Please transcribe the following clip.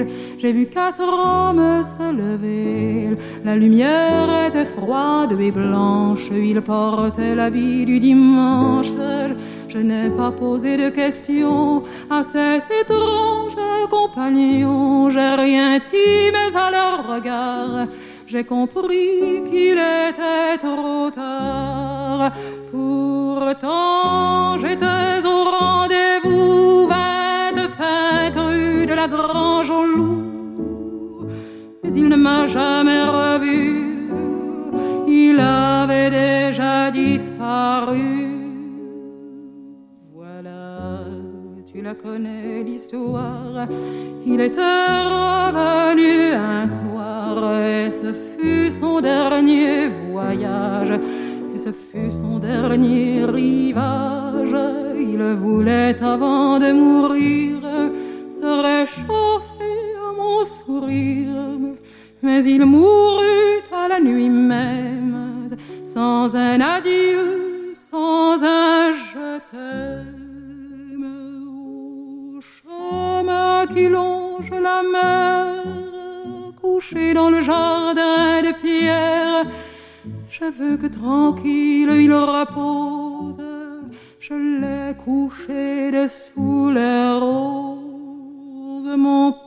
J'ai vu 4 hommes se lever. La lumière était froide et blanche. Ils portaient l'habit du dimanche. Je n'ai pas posé de questions à ces étranges compagnons. J'ai rien dit, mais à leur regard, j'ai compris qu'il était trop tard. Pourtant, j'étais au rendez-vous, 25 rue de la Grange au Loup. Mais il ne m'a jamais revu, il avait déjà disparu. Voilà, tu la connais l'histoire. Il était revenu un soir et ce fut son dernier voyage. Et ce fut son dernier rivage. Il voulait avant de mourir se réchauffer à mon sourire, mais il mourut à la nuit même, sans un adieu, sans un je t'aime. Au chemin qui longe la mer, couché dans le jardin de pierre, je veux que tranquille il repose. Je l'ai couché dessous les roses, mon